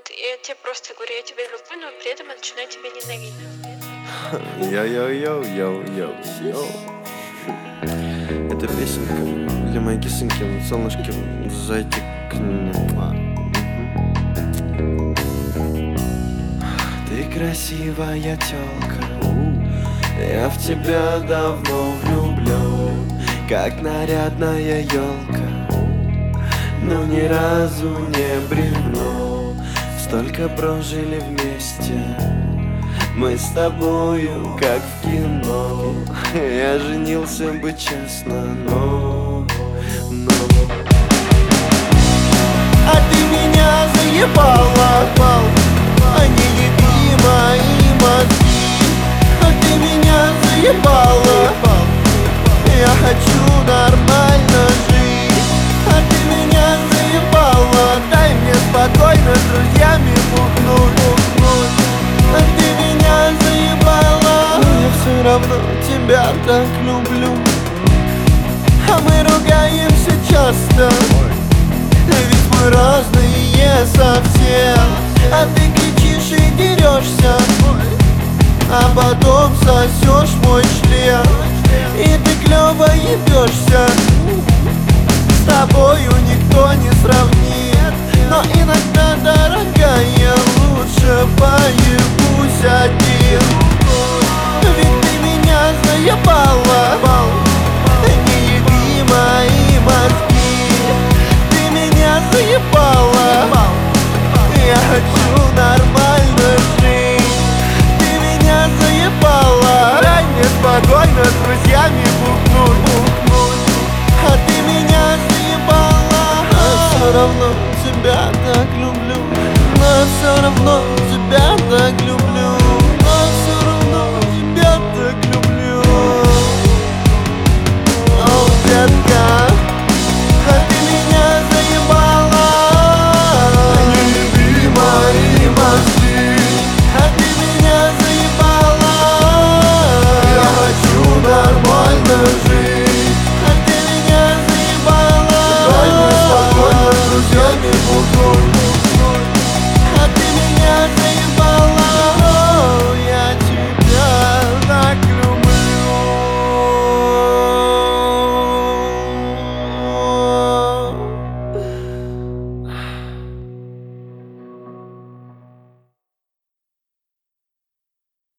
Вот, я тебе просто говорю, я тебя люблю, но при этом я начинаю тебя ненавидеть. Йоу-йоу-йоу-йоу-йоу. Это песенка для моей кисоньки, солнышки, зайчик. Ты красивая тёлка, я в тебя давно влюблен, как нарядная елка, но ни разу не бревно. Столько прожили вместе мы с тобою, как в кино. Я женился бы честно, но а ты меня заебала, невидимые мозги. А ты меня заебала, я хочу нормально жить. А ты меня заебала, дай мне спокойно с друзьями бухнуть. А ты меня заебала, но я все равно тебя так люблю. А мы ругаемся часто, ведь мы разные совсем. А ты кричишь и дерешься, а потом сосешь мой член. И ты клёво ебешься, с тобою никто не сравнит. Но иногда, дорогая, лучше поебусь один. Ведь ты меня заебала, невидимые мозги. Ты меня заебала, я хочу нормально жить. Ты меня заебала, дай мне спокойно с друзьями бухнуть. А ты меня заебала, но все равно тебя так люблю. Но все равно тебя так люблю.